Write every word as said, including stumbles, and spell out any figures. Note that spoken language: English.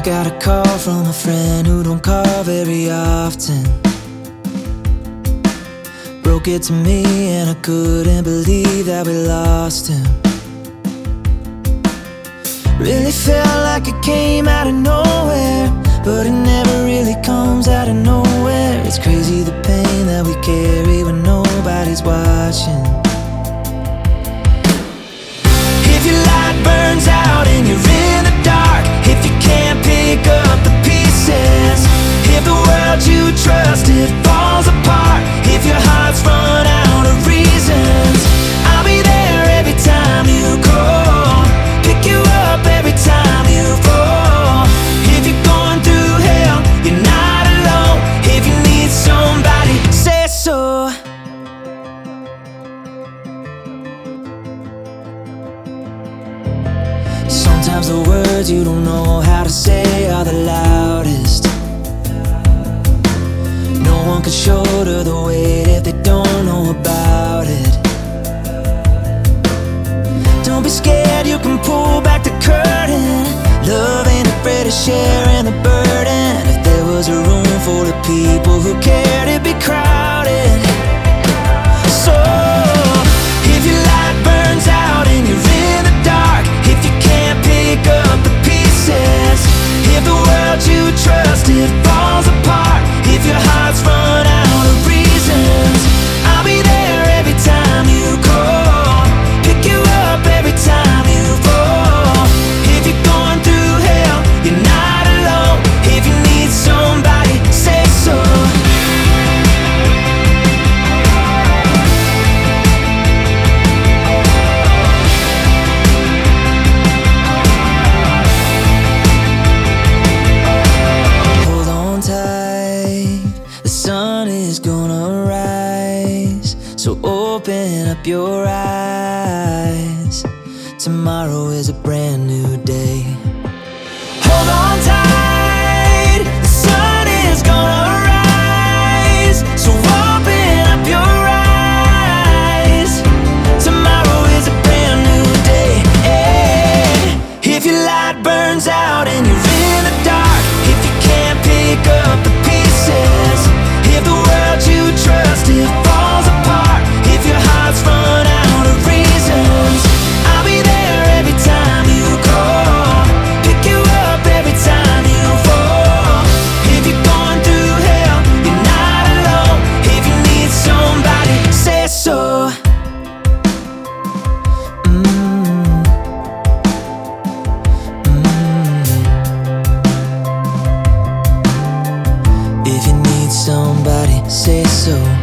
got a call from a friend who don't call very often. Broke it to me and I couldn't believe that we lost him. Really felt like it came out of nowhere, but it never really comes out of nowhere. It's crazy the pain that we carry when nobody's watching. If your light burns out and you're in the dark, if you can't pick up the pieces, if the world you trusted falls apart, if your heart's run out of reasons, I'll be there every time you call, pick you up every time you fall. If you're going through hell, you're not alone. If you need somebody, say so. Sometimes the words you don't know how to say are the loudest. No one can shoulder the weight if they don't know about it. Don't be scared, you can pull back the curtain. Love ain't afraid of sharing the burden. If there was a room full of people who cared, it'd be crowded. So if your light burns out and you're in the dark, if you can't pick up the pieces, if the world you trusted falls apart, if your heart's run out of reasons, I'll be there every time you call, pick you up every time you fall. If you're going through hell, you're not alone. If you need somebody, say so. Hold on tight, the sun is gonna rise, so open up your eyes. Tomorrow is a brand new day. Hold on tight, the sun is gonna rise, so open up your eyes. Tomorrow is a brand new day. If your light burns out and you're in the dark, if you can't pick up the pieces, if the world you trusted falls apart, if your heart's run out of reasons, I'll be there every time you call, pick you up every time you fall. If you're going through hell, you're not alone. If you need somebody, say so. Mm. Mm. If you need somebody, say so.